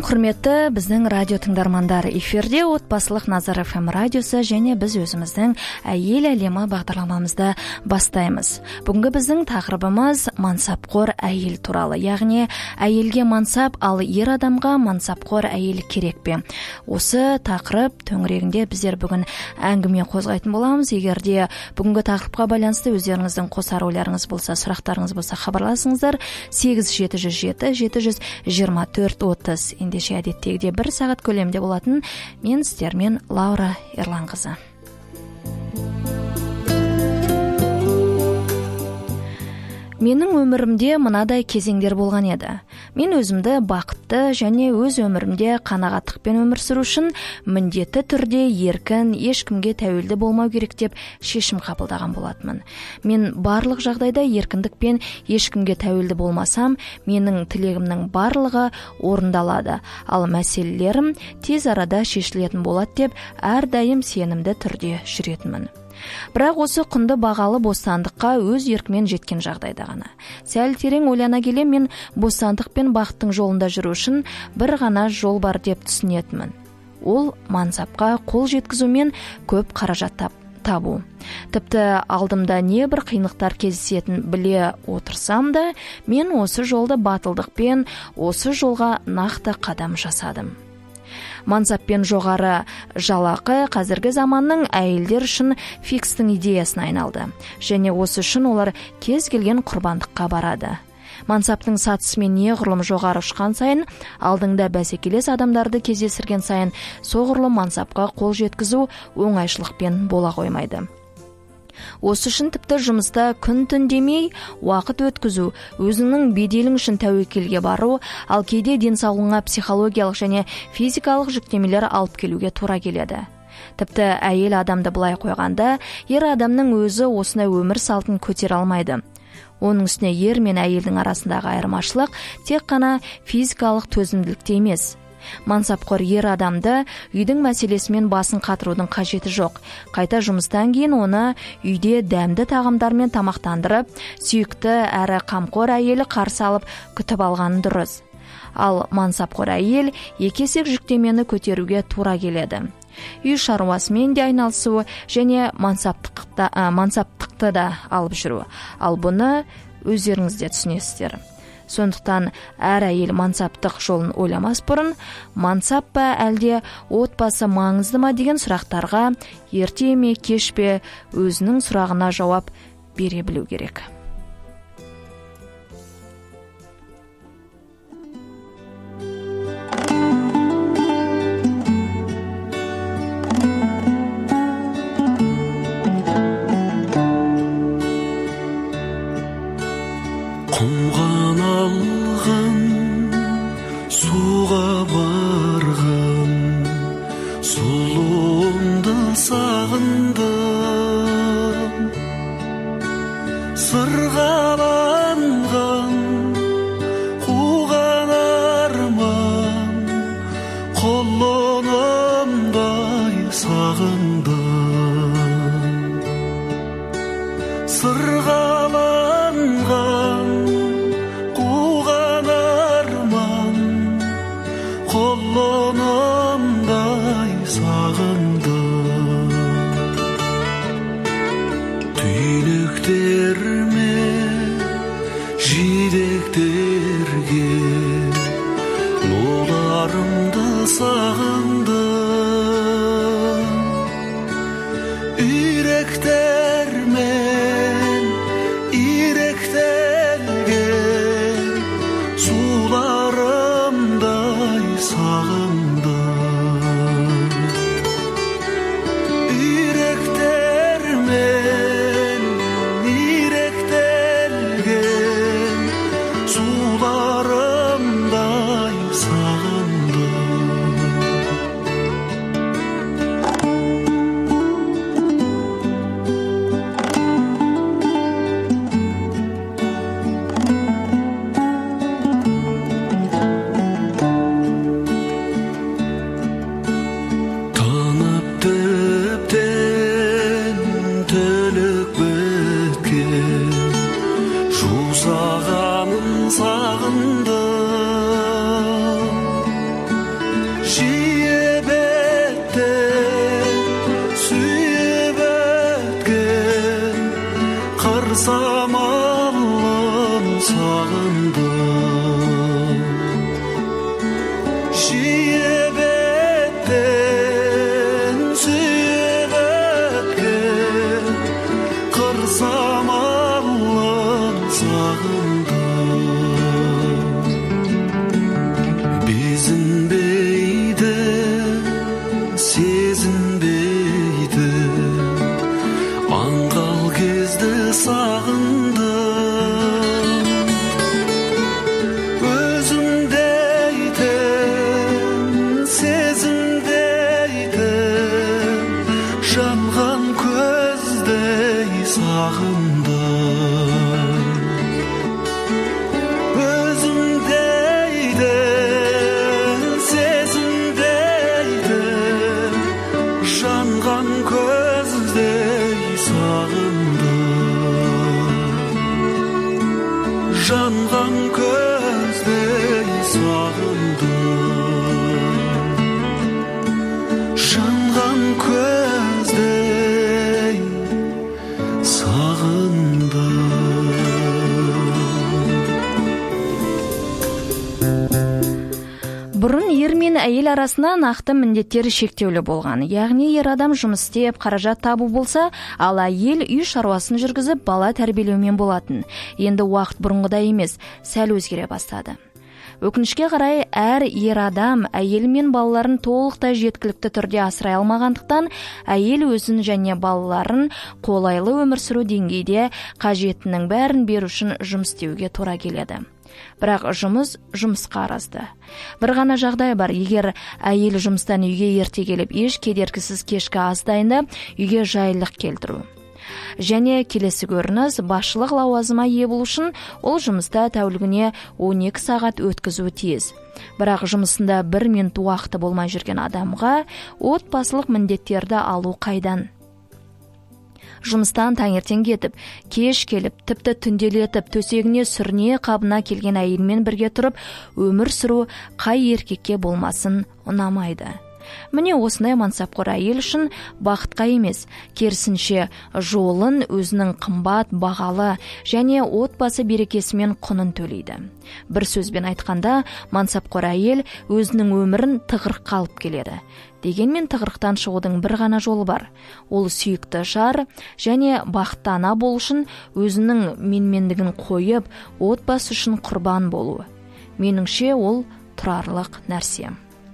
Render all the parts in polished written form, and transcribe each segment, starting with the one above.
Құрметті біздің радио тыңдармандар, эфирде отбасылық Назар FM радиосы және біз өзіміздің әйел әлемі бағдарламамызды бастаймыз. Бүгінгі біздің тақырыбымыз мансапқор әйел туралы, яғни әйелге мансап, ал ер адамға мансапқор әйел керек пе? Осы тақырып төңірегінде біздер бүгін әңгіме қозғайтын боламыз. Егерде бүгінгі тақырыпқа байланысты өздеріңіздің қосар ойларыңыз болса, сұрақтарыңыз болса, хабарласыңыздар. 8707-724-30 ендеше әдеттегідей 1 сағат көлемде болатын мен сіздермен Лаура Ерланқызы. Менің өмірімде мынадай кезеңдер болған еді. Мен өзімді бақытты және өз өмірімде қанағаттықпен өмір сүру үшін міндетті түрде еркін, ешкімге тәуелді болмау керек деп шешім қабылдаған болатынмын. Мен барлық жағдайда еркіндікпен ешкімге тәуелді болмасам, менің тілегімнің барлығы орындалады, ал мәселелерім тез арада шешілетін болады деп әрдайым сенімді түрде жүретінмін. Бірақ осы құнды бағалы бостандыққа өз еркімен жеткен жағдайда ғана. Сәл терең ойлана келе мен бостандық пен бақыттың жолында жүру үшін бір ғана жол бар деп түсінетінмін. Ол мансапқа қол жеткізу мен көп қаражат табу. Тіпті алдымда не бір қиындықтар кездесетінін біле отырсам да, мен осы жолды батылдықпен, осы жолға нақты қадам жасадым. Мансаппен жоғары жалақы қазіргі заманның әйелдер үшін фикстің идеясына айналды. Және осы үшін олар кез келген құрбандыққа барады. Мансаптың сатысымен неғұрлым жоғары ұшқан сайын, алдыңда бәсекелес адамдарды кездестірген сайын, соғұрлым мансапқа қол жеткізу оңайшылықпен бола қоймайды. Осы үшін тіпті жұмыста күн-түн демей уақыт өткізу, өзіңнің беделің үшін тәуекелге бару, ал кейде денсаулығыңа психологиялық және физикалық жүктемелер алып келуге тура келеді. Тіпті әйел адамды былай қойғанда, ер адамның өзі осындай өмір салтын көтере алмайды. Оның үстіне ер мен әйелдің арасындағы айырмашылық тек қана физикалық төзімділікте емес. Мансапқор ер адамды үйдің мәселесімен басын қатырудың қажеті жоқ. Қайта жұмыстан кейін оны үйде дәмді тағамдармен тамақтандырып, сүйікті әрі қамқор әйелі қарсы алып күтіп алғаны дұрыс. Ал мансапқор әйел екесек жүктемені көтеруге тура келеді. Үй шаруасымен де айналысуы және мансаптықты да алып жүру. Ал бұны өздеріңіз де түсінесіздер. Сондықтан әр әйел мансаптық жолын ойламас бұрын, мансап па әлде отбасы маңызды ма деген сұрақтарға ерте ме кеш пе өзінің сұрағына жауап бере білу керек. қырсам аллам сағындым, жиі беттен сүйіп өткен, қырсам аллам сағындым. Безінбейді, сезінбейді, аңғал кезді сағындым. Өзімдейтін, сезімдейтін, жанған көздей сағындым. Өзімдейтін, сезімдейтін, жанған көздей сағындым. Жанған көздей сағындым. Жанған көздей сағындым. Бұрын ер мен әйел арасында нақты міндеттері шектеулі болған. Яғни ер адам жұмыс істеп, қаражат табу болса, ал әйел үй шаруасын жүргізіп, бала тәрбиелеумен болатын. Енді уақыт бұрынғыдай емес, сәл өзгере бастады. Өкінішке қарай, әр ер адам әйел мен балаларын толықтай жеткілікті түрде асырай алмағандықтан, әйел өзін және балаларын қолайлы өмір сүру деңгейде қажетінің бәрін беру үшін жұмыс істеуге тура келеді. Бірақ жұмысқа аразды. Бір ғана жағдай бар: егер әйел жұмыстан үйге ерте келіп, еш кедергісіз кешкі ас дайындап, үйге жайлылық келтіру. Және келесі көрініс: басшылық лауазымға ие болу үшін ол жұмыста тәулігіне 12 сағат өткізуі тиіс. Бірақ жұмысында 1 минут уақыты болмай жүрген адамға отбасылық міндеттерді алу қайдан? Жұмыстан таңертең кетіп, кеш келіп, тіпті түнделетіп, төсегіне сүріне қабына келген әйелмен бірге тұрып, өмір сүру қай еркекке болмасын ұнамайды. Міне осындай мансапқор әйел үшін бақытқа емес, керісінше жолын өзінің қымбат, бағалы және отбасы берекесімен құнын төлейді. Бір сөзбен айтқанда, мансапқор әйел өзінің өмірін тығырыққа алып келеді. Дегенмен тығырықтан шығудың бір ғана жолы бар. Ол сүйікті жар және бақытты ана болу үшін өзінің менмендігін қойып, отбасы үшін құрбан болуы. Меніңше ол тұрарлық нәрсе.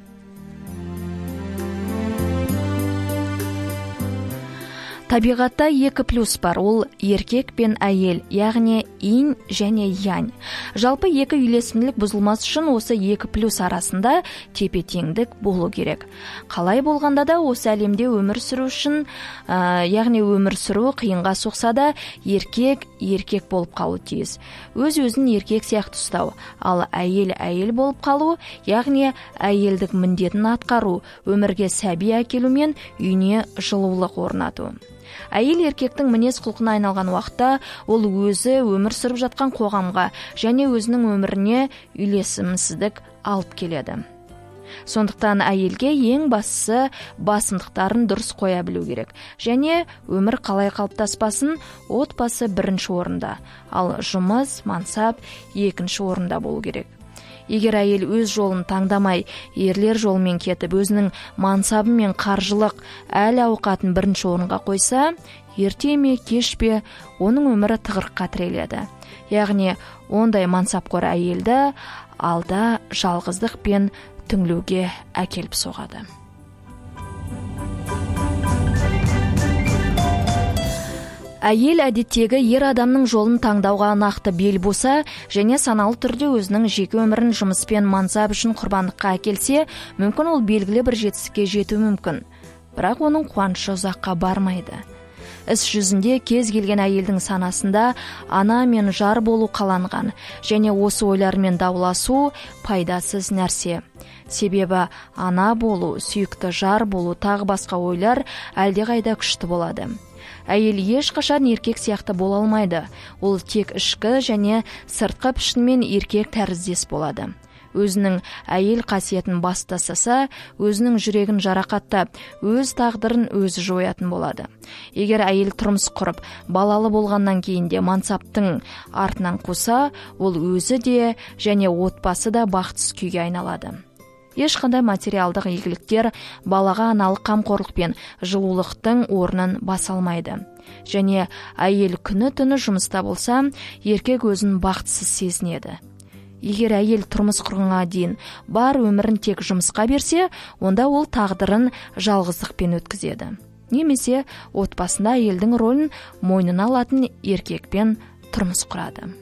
Табиғатта 2+ бар, ол еркек пен әйел, яғни инь және янь. Жалпы екі үйлесімділік бұзылмас үшін осы 2+ арасында тепе-теңдік болу керек. Қалай болғанда да осы әлемде өмір сүру үшін, яғни өмір сүру қиынға соқса да, еркек болып қалу тиіс. Өз-өзін еркек сияқты ұстау, ал әйел болып қалу, яғни әйелдік міндетін атқару, өмірге сәби әкелу мен үйіне жылулық орнату. Әйел еркектің мінез құлқына айналған уақытта ол өзі өмір сүріп жатқан қоғамға және өзінің өміріне үйлесімсіздік алып келеді. Сондықтан әйелге ең бастысы басымдықтарын дұрыс қоя білу керек. Және өмір қалай қалыптаспасын, отбасы 1-ші орында, ал жұмыс, мансап 2-ші орында болу керек. Егер әйел өз жолын таңдамай, ерлер жолымен кетіп, өзінің мансабы мен қаржылық әл-ауқатын 1-ші орынға қойса, ерте ме, кеш пе, оның өмірі тығырыққа тіреледі. Яғни, ондай мансапқор әйелді алда жалғыздық пен түңілуге әкеліп соғады. Әйел әдеттегі ер адамның жолын таңдауға нақты бел буса және саналы түрде өзінің жеке өмірін жұмыс пен мансап үшін құрбандыққа әкелсе, мүмкін ол белгілі бір жетістікке жету мүмкін. Бірақ оның қуанышы ұзаққа бармайды. Іс жүзінде кез келген әйелдің санасында ана мен жар болу қаланған, және осы ойлармен дауласу пайдасыз нәрсе. Себебі ана болу, сүйікті жар болу, тағы басқа ойлар әлдеқайда күшті болады. Әйел ешқашан еркек сияқты бола алмайды. Ол тек ішкі және сыртқы пішінмен еркек тәріздес болады. өзінің әйел қасиетін бас тастаса, өзінің жүрегін жарақаттап, өз тағдырын өзі жоятын болады. Егер әйел тұрмыс құрып, балалы болғаннан кейін де мансаптың артынан қуса, ол өзі де және отбасы да бақытсыз күйге айналады. Ешқандай материалдық игіліктер балаға аналық қамқорлық пен жылулықтың орнын баса алмайды. Және әйел күні-түні жұмыста болса, еркек өзін бақытсыз сезінеді. Егер әйел тұрмыс құрғанға дейін бар өмірін тек жұмысқа берсе, онда ол тағдырын жалғыздықпен өткізеді. Немесе отбасында әйелдің рөлін мойнына алатын еркекпен тұрмыс құрады.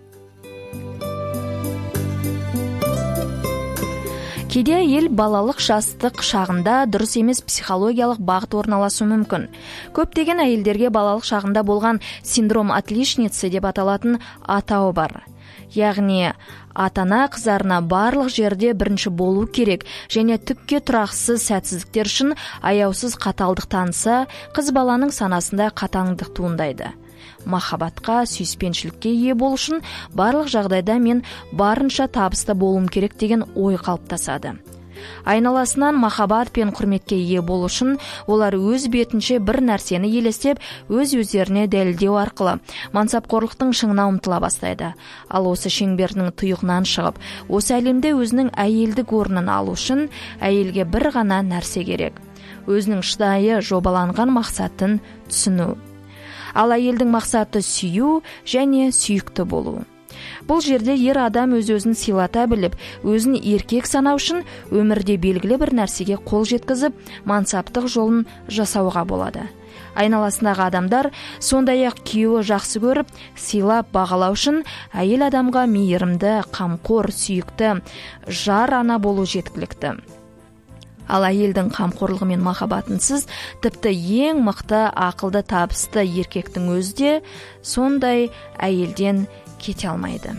Кейде әйел балалық жастық шағында дұрыс емес психологиялық бағыт орналасуы мүмкін. Көптеген әйелдерге балалық шағында болған синдром отличницы деп аталатын атауы бар. Яғни ата-ана қыздарына барлық жерде бірінші болу керек және түкке тұрақсыз сәтсіздіктер үшін аяусыз қаталдық танытса, қыз баланың санасында қатаңдық туындайды. Махаббатқа, сүйіспеншілікке ие болу үшін барлық жағдайда мен барынша табысты болуым керек деген ой қалыптасады. Айналасынан махаббат пен құрметке ие болу үшін олар өз бетінше бір нәрсені елестеп, өз-өздеріне дәлелдеу арқылы мансапқорлықтың шыңына ұмтыла бастайды. Ал осы шеңбердің тұйығынан шығып, осы әлемде өзінің әйелдік орнын алу үшін әйелге бір ғана нәрсе керек: өзінің шыдайы жобаланған мақсатын түсіну. Ал әйелдің мақсаты сүю және сүйікті болу. Бұл жерде ер адам өз-өзін сыйлата біліп, өзін еркек санау үшін өмірде белгілі бір нәрсеге қол жеткізіп, мансаптық жолын жасауға болады. Айналасындағы адамдар сондай-ақ күйеуі жақсы көріп, сыйлап бағалау үшін әйел адамға мейірімді, қамқор, сүйікті, жар ана болу жеткілікті. Ал әйелдің қамқорлығы мен махаббатынсыз тіпті ең мықты, ақылды, табысты еркектің өзі де сондай әйелден кете алмайды.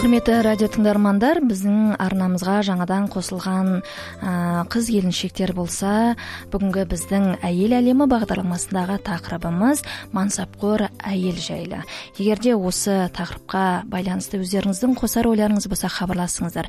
Құрметті радио тыңдармандар, біздің арнамызға жаңадан қосылған қыз келіншектер болса, бүгінгі біздің әйел әлемі бағдарламасындағы тақырыбымыз мансапқор әйел жайлы. Егерде осы тақырыпқа байланысты өздеріңіздің қосар ойларыңыз болса, хабарласыңыздар.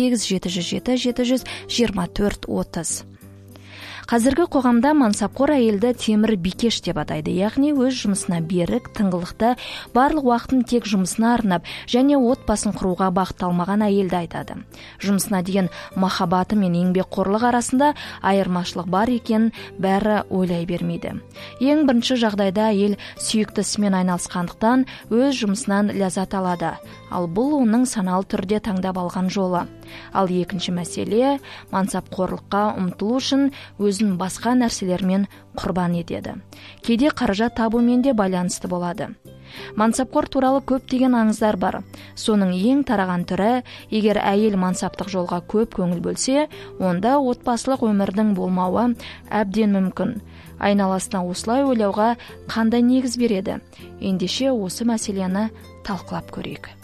8-7-7-7-24-30. Қазіргі қоғамда мансапқор әйелді темір бикеш деп атайды, яғни өз жұмысына берік, тыңғылықты, барлық уақытын тек жұмысына арнап және отбасын құруға бағытталмаған әйелді айтады. Жұмысына деген махаббаты мен еңбекқорлық арасында айырмашылық бар екенін бәрі ойлай бермейді. Ең бірінші жағдайда әйел сүйікті ісімен айналысқандықтан өз жұмысынан ләззат алады, ал бұл оның саналы түрде таңдап алған жолы. Ал екінші мәселе, мансапқорлыққа ұмтылу үшін өзін басқа нәрселермен құрбан етеді. Кейде қаражат табумен де байланысты болады. Мансапқор туралы көптеген аңыздар бар. Соның ең тараған түрі, егер әйел мансаптық жолға көп көңіл бөлсе, онда отбасылық өмірдің болмауы әбден мүмкін. Айналасына осылай ойлауға қандай негіз береді? Ендеше осы мәселені талқылап көрейік.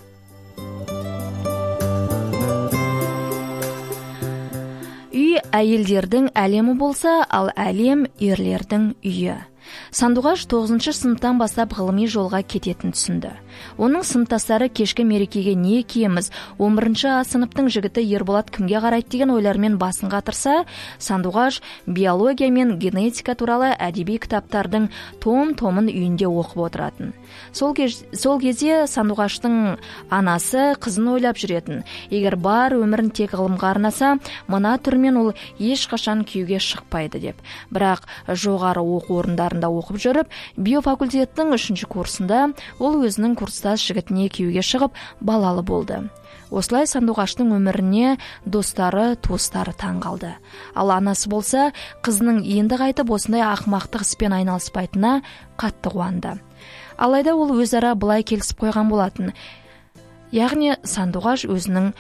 Үй әйелдердің әлемі болса, ал әлем ерлердің үйі. Сандуғаш 9-шы сыныптан бастап ғылыми жолға кететін түсінді. Оның сыныптастары кешкі мерекеге не киеміз, 11-ші сыныптың жігіті Ерболат кімге қарайды деген ойлармен басын қатырса, Сандуғаш биология мен генетика туралы әдеби кітаптардың том-томын үйінде оқып отыратын. Сол кезде Сандуғаштың анасы қызын ойлап жүретін. Егер бар өмірін тек ғылымға арнаса, мына түрмен ол ешқашан күйеуге шықпайды деп. Бірақ жоғары оқу орындарында оқып жүріп, биофакультеттің 3-ші курсында ол өзінің курстас жігітіне күйеуге шығып, балалы болды. Осылай Сандуғаштың өміріне достары, туыстары таң қалды. Ал анасы болса, қызының енді қайтып осындай ақымақтық іспен айналыспайтынына қатты қуанды. Алайда ол өзара былай келісіп қойған болатын. Яғни Сандуғаш өзінің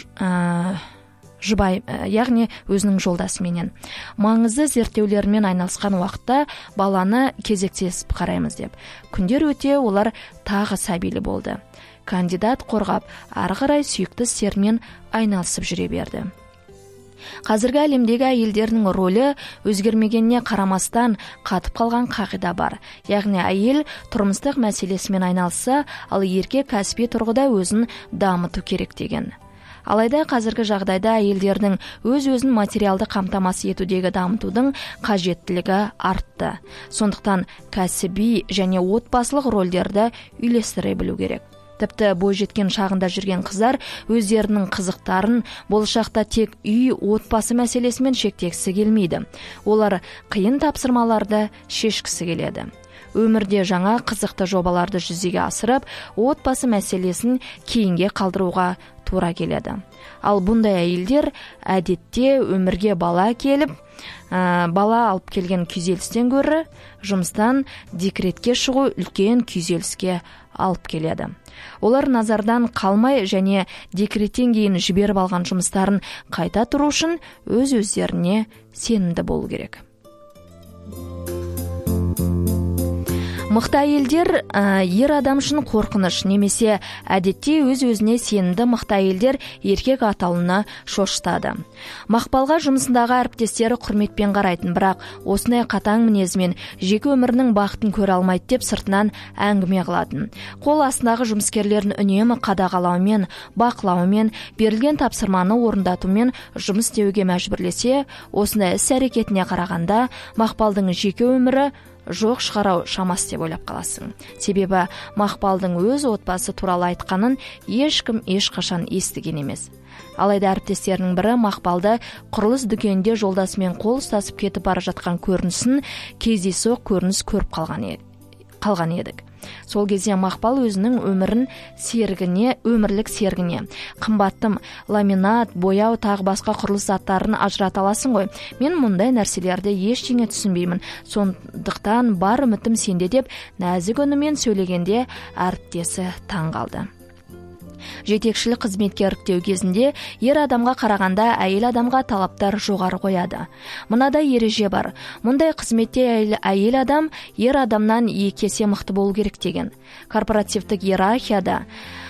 өзінің жолдасыменен маңызды зерттеулермен айналысқан уақытта баланы кезектесіп қараймыз деп. Күндер өте олар тағы сәбилі болды. Кандидат қорғап, ары қарай сүйікті істермен айналысып жүре берді. Қазіргі әлемдегі әйелдердің рөлі өзгермегеніне қарамастан қатып қалған қағида бар. Яғни әйел тұрмыстық мәселесімен айналысса, ал еркек кәсіби тұрғыда өзін дамыту керек деген. Алайда қазіргі жағдайда әйелдердің өз-өзін материалды қамтамасыз етудегі дамытудың қажеттілігі артты. Сондықтан кәсіби және отбасылық рөлдерді үйлестіре білу керек. Тіпті бойжеткен шағында жүрген қыздар өздерінің қызықтарын болашақта тек үй, отбасы мәселесімен шектегісі келмейді. Олар қиын тапсырмаларды шешкісі келеді. Өмірде жаңа қызықты жобаларды жүзеге асырып, отбасы мәселесін кейінге қалдыруға тура келеді. Ал бұндай әйелдер әдетте өмірге бала алып келген күйзелістен гөрі жұмыстан декретке шығу үлкен күйзеліске алып келеді. Олар назардан қалмай және декреттен кейін жіберіп алған жұмыстарын қайта тұру үшін өз-өздеріне сенімді болу керек. Мықты әйелдер ер адам үшін қорқыныш, немесе әдетте өз-өзіне сенімді мықты әйелдер еркек атаулыны шошытады. Мақпалға жұмысындағы әріптестері құрметпен қарайтын, бірақ осындай қатаң мінезімен жеке өмірінің бақытын көре алмайды деп сыртынан әңгіме қылатын. Қол астындағы жұмыскерлерін үнемі қадағалаумен, бақылаумен, берілген тапсырманы орындатумен жұмыс істеуге мәжбүрлесе, осындай іс-әрекетіне қарағанда Мақпалдың жеке өмірі жоқ шығарау шамасы деп ойлап қаласың. Себебі Мақпалдың өз отбасы туралы айтқанын ешкім ешқашан естіген емес. Алайда әріптестерінің бірі Мақпалды құрылыс дүкенінде жолдасымен қол ұстасып кетіп бара жатқан көрінісін кездейсоқ көрініс көріп қалған едік. Сол кезде Мақпал өзінің өмірлік серігіне қымбаттым, ламинат, бояу тағы басқа құрылыс заттарын ажырата аласың ғой. Мен мұндай нәрселерді ештеңе түсінбеймін. Сондықтан бар үмітім сенде деп нәзік үнімен сөйлегенде әріптесі таң қалды. Жетекшілік қызметке іріктеу кезінде ер адамға қарағанда әйел адамға талаптар жоғары қояды. Мынадай ереже бар. Мұндай қызметте әйел адам ер адамнан 2 есе мықты болу керек деген. Корпоративтік иерархияда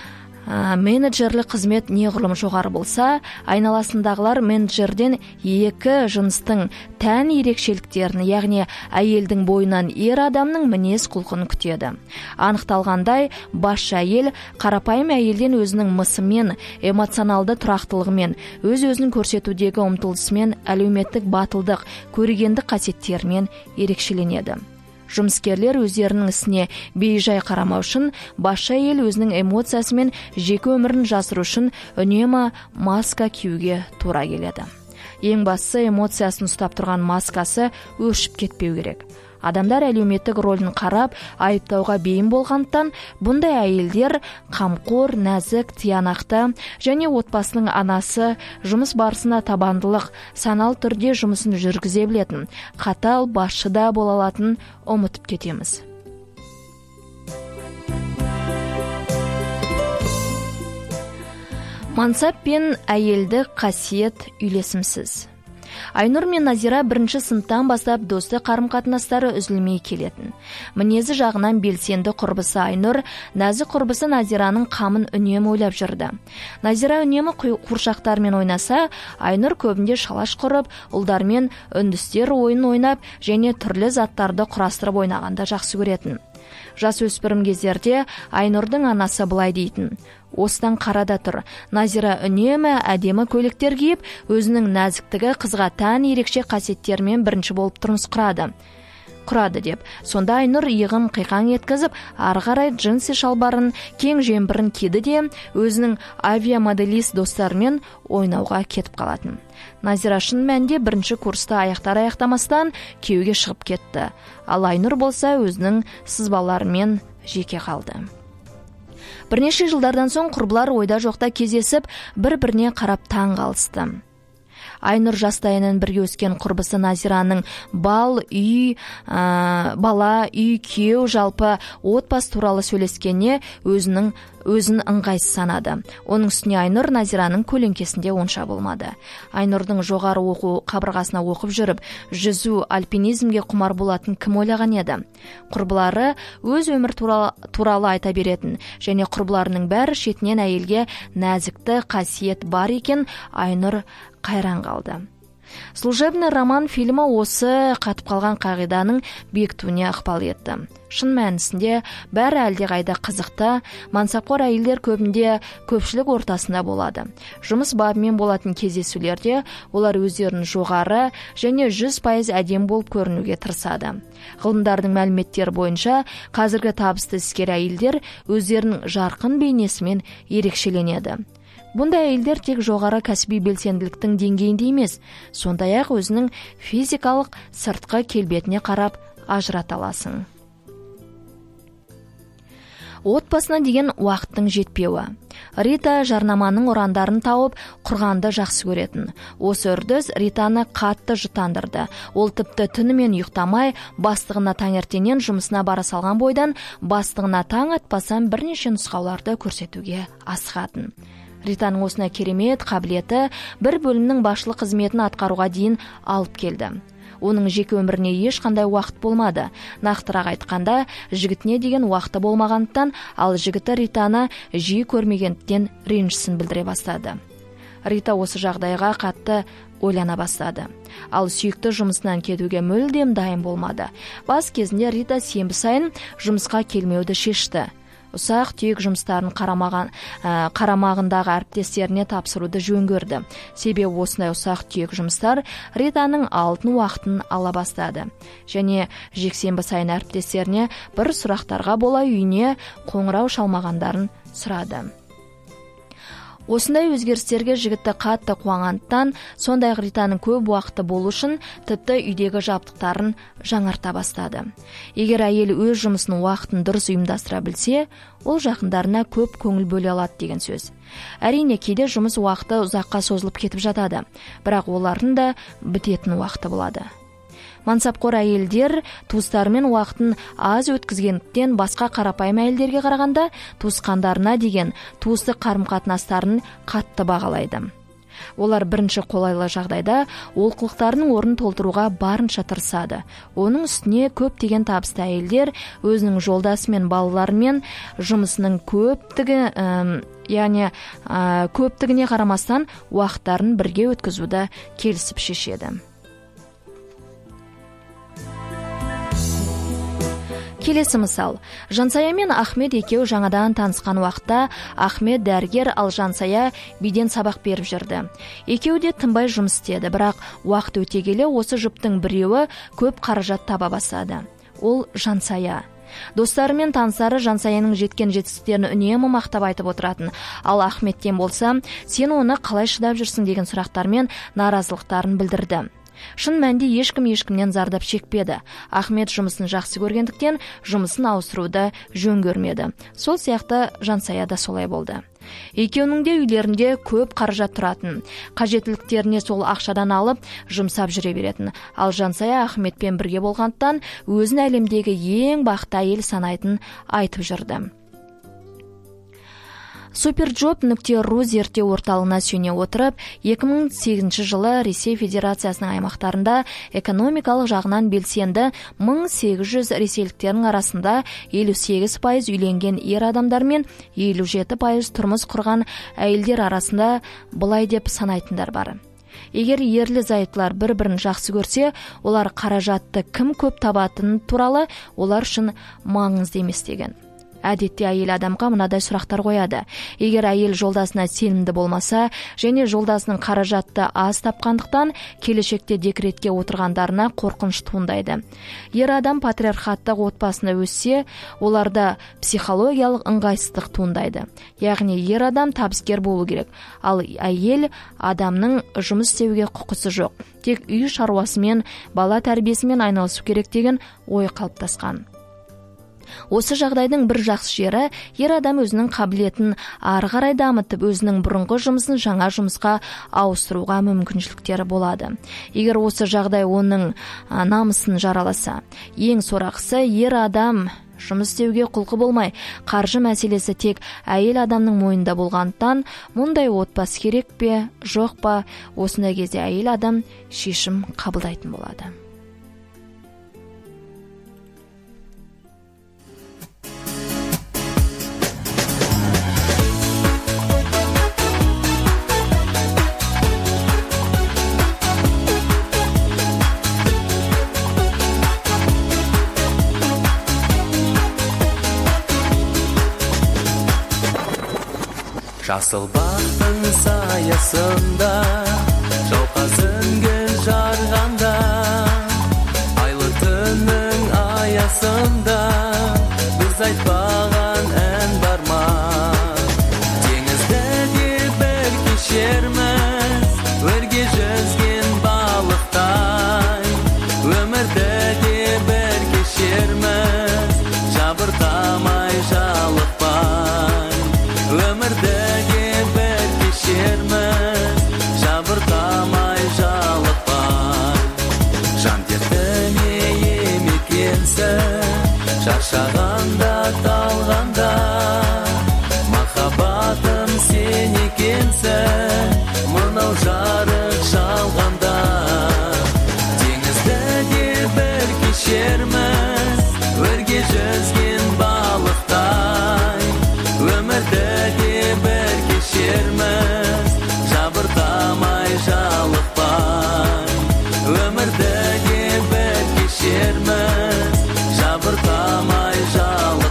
менеджерлік қызмет неғұрлым жоғары болса, айналасындағылар менеджерден екі жыныстың тән ерекшеліктерін, яғни әйелдің бойынан ер адамның мінез құлқын күтеді. Анықталғандай, басшы әйел қарапайым әйелден өзінің мысымен, эмоционалды тұрақтылығымен, өз-өзін көрсетудегі ұмтылысымен, әлеуметтік батылдық, көрегендік қасиеттерімен ерекшеленеді. Жұмыскерлер өздерінің ісіне бейжай қарамау үшін, басшы әйел өзінің эмоциясы мен жеке өмірін жасыру үшін үнемі маска киюге тура келеді. Ең бастысы, эмоциясын ұстап тұрған маскасы өшіп кетпеу керек. Адамдар әлеуметтік рөлін қарап, айыптауға бейім болғандықтан, бұндай әйелдер қамқор, нәзік, тиянақты және отбасының анасы, жұмыс барысында табандылық, саналы түрде жұмысын жүргізе білетін, қатал басшыда бола алатынын ұмытып кетеміз. Мансап пен әйелдік қасиет үйлесімсіз. Айнұр мен Назира бірінші сыныптан бастап досты қарым-қатынастары үзілмей келетін. Мінезі жағынан белсенді құрбысы Айнұр, нәзік құрбысы Назираның қамын үнемі ойлап жүрді. Назира үнемі қуыршақтармен ойнаса, Айнұр көбінде шалаш құрып, ұлдармен үндістер ойын ойнап және түрлі заттарды құрастырып ойнағанды жақсы көретін. Жас өспірім кездерде Айнұрдың анасы былай дейтін: осыдан қарада тұр, Назира үнемі әдемі көйлектер киіп, өзінің нәзіктігі қызға тән ерекше қасиеттермен бірінші болып тұрмыс құрады деп. Сонда Айнұр иығын қиқаң еткізіп, ары қарай джинсы шалбарын, кең жемпірін киді де, өзінің авиамоделист достарымен ойнауға кетіп қалатын. Назира шын мәнінде бірінші курста аяқтамастан күйеуге шығып кетті. Ал Айнұр болса өзінің сызбаларымен жеке қалды. Бірнеше жылдардан соң құрбылар ойда жоқта кездесіп, бір-біріне қарап таң қалысты. Айнұр жастайынан бірге өскен құрбысы Назираның бала, үй, күйеу, жалпы отбасы туралы сөйлескеніне өзін ыңғайсыз санады. Оның үстіне Айнұр Назираның көлеңкесінде онша болмады. Айнұрдың жоғары оқу қабырғасына оқып жүріп, жүзу, альпинизмге құмар болатын кім ойлаған еді? Құрбылары өз өмір туралы айта беретін, және құрбыларының бәрі шетінен әйелге нәзікті қасиет бар екен, Айнұр қайран қалды. Служебный роман фильмі осы қатып қалған қағиданың бекітуіне ықпал етті. Шын мәнісінде бәрі әлдеқайда қызықты, мансапқор әйелдер көбінде көпшілік ортасында болады. Жұмыс бабымен болатын кездесулерде олар өздерін жоғары және 100% әдем болып көрінуге тырысады. Ғылымдардың мәліметтері бойынша қазіргі табысты іскер әйелдер өздерінің жарқын бейнесімен ерекшеленеді. Бұндай әйелдер тек жоғары кәсіби белсенділіктің деңгейінде емес, сондай-ақ өзінің физикалық сыртқы келбетіне қарап ажырата аласың. Отбасына деген уақыттың жетпеуі. Рита жарнаманың ұрандарын тауып, құрғанды жақсы көретін. Осы үрдіс Ританы қатты жұтандырды. Ол тіпті түнімен ұйықтамай, бастығына таңертеңнен жұмысына бара салған бойдан, бастығына таң атпасам бірнеше нұсқауларды көрсетуге асығатын. Ританың осына керемет қабілеті бір бөлімнің басшылық қызметін атқаруға дейін алып келді. Оның жеке өміріне ешқандай уақыт болмады. Нақтырақ айтқанда, жігітіне деген уақыты болмағандықтан, ал жігіті Ританы жиі көрмегендіктен ренжісін білдіре бастады. Рита осы жағдайға қатты ойлана бастады. Ал сүйікті жұмысынан кетуге мүлдем дайын болмады. Бас кезінде Рита сенбі сайын жұмысқа келмеуді шешті. Ұсақ түйек жұмыстарын қарамағындағы әріптестеріне тапсыруды жөн көрді. Себебі осындай ұсақ түйек жұмыстар Ританың алтын уақытын ала бастады. Және жексенбі сайын әріптестеріне бір сұрақтарға бола үйіне қоңырау шалмағандарын сұрады. Осындай өзгерістерге жігітті қатты қуанғандықтан, сондай Ританың көп уақыты болу үшін тіпті үйдегі жабдықтарын жаңарта бастады. Егер әйел өз жұмысын уақытын дұрыс ұйымдастыра білсе, ол жақындарына көп көңіл бөле алады деген сөз. Әрине, кейде жұмыс уақыты ұзаққа созылып кетіп жатады, бірақ олардың да бітетін уақыты болады. Мансапқор әйелдер туыстарымен уақытын аз өткізгендіктен басқа қарапайым әйелдерге қарағанда туысқандарына деген туыстық қарым-қатынастарын қатты бағалайды. Олар бірінші қолайлы жағдайда олқылықтарының орнын толтыруға барынша тырысады. Оның үстіне көптеген табысты әйелдер өзінің жолдасы мен балаларымен жұмысының көптігіне қарамастан уақыттарын бірге өткізуді келісіп шешеді. Келесі мысал. Жансая мен Ахмет екеуі жаңадан танысқан уақытта Ахмет дәрігер, ал Жансая биден сабақ беріп жүрді. Екеуі де тынбай жұмыс істеді, бірақ уақыт өте келе осы жұптың біреуі көп қаражат таба бастады. Ол Жансая. Достары мен таныстары Жансаяның жеткен жетістіктерін үнемі мақтап айтып отыратын. Ал Ахметтен болса, сен оны қалай шыдап жүрсің деген сұрақтармен наразылықтарын білдірді. Шын мәнде ешкімнен зардап шекпеді. Ахмет жұмысын жақсы көргендіктен жұмысын ауыстыруды жөн көрмеді. Сол сияқты Жансая да солай болды. Екеуінің де үйлерінде көп қаражат тұратын. Қажеттіліктеріне сол ақшадан алып, жұмсап жүре беретін. Ал Жансая Ахметпен бірге болғандықтан өзін әлемдегі ең бақытты әйел санайтын айтып жүрді. Superjob.ru зерттеу орталығына сүйене отырып, 2008 жылы Ресей Федерациясының аймақтарында экономикалық жағынан белсенді 1800 ресейліктердің арасында 58% үйленген ер адамдар мен 57% тұрмыс құрған әйелдер арасында былай деп санайтындар бар. Егер ерлі-зайыптылар бір-бірін жақсы көрсе, олар қаражатты кім көп табатыны туралы олар үшін маңызды емес деген. Әдетте әйел адамға мынадай сұрақтар қояды. Егер әйел жолдасына сенімді болмаса, және жолдасының қаражатты аз тапқандықтан келешекте декретке отырғандарына қорқыныш туындайды. Ер адам патриархаттық отбасында өссе, оларда психологиялық ыңғайсыздық туындайды. Яғни ер адам табыскер болу керек, ал әйел адамның жұмыс істеуге құқысы жоқ. Тек үй шаруасымен, бала тәрбиесімен айналысу керек деген ой қалыптасқан. Осы жағдайдың бір жақсы жері, ер адам өзінің қабілетін ары қарай дамытып, өзінің бұрынғы жұмысын жаңа жұмысқа ауыстыруға мүмкіншіліктері болады. Егер осы жағдай оның намысын жараласа, ең сорақысы ер адам жұмыс істеуге құлқы болмай, қаржы мәселесі тек әйел адамның мойнында болғандықтан, мұндай отбасы керек пе, жоқ па, осындай кезде әйел адам шешім қабылдайтын болады. Жасыл бақтың саясында, жауқазын гүл жарғанда, айлы түннің аясында, біз айтпаған ән бар ма? Теңізде де бір кешерміз, өрге жүзген балықтай, өмірді де бір кешерміз, жабыртамай жалықпай, өмірді жабыртамай жалықпай. Жан дертіне ем екенсің, шаршағанда талғанда, махаббатым сен екенсің, мынау жарық жалғанда. Теңізді де бір кешерміз, өрге жүзген балықтай, өмірді де бір кешерміз, жабыртамай жалықпай, өмірді де бір кешерміз, жабыртамай жалықпай.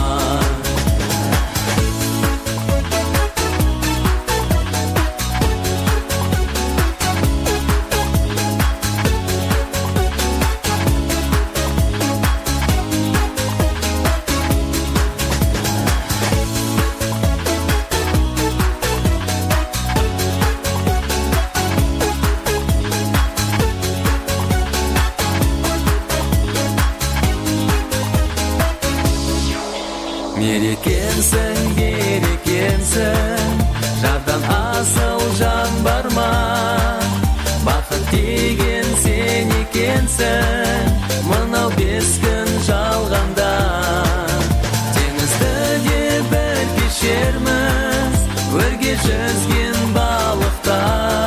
Мерекенсің, берекенсің, жардан асыл жан бар ма? Бақыт деген сен екенсің, мынау 5 күн жалғанда. Теңізді де бір кешерміз, өрге жүзген балықтай,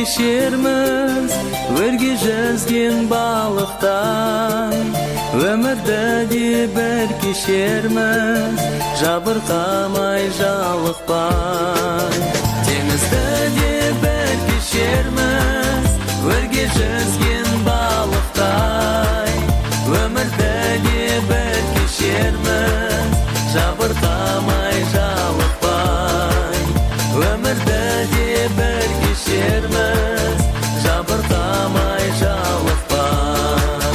кешерміз өрге жүзген балықтан, өмірді де бір кешерміз жабырқамай жалықпай. Теңізді де бір кешерміз өрге жүзген балықтай, өмірді де бір кешерміз жабырқамай жалықпай. Өмірді де бір кешерміз жабырқамай жалықпай.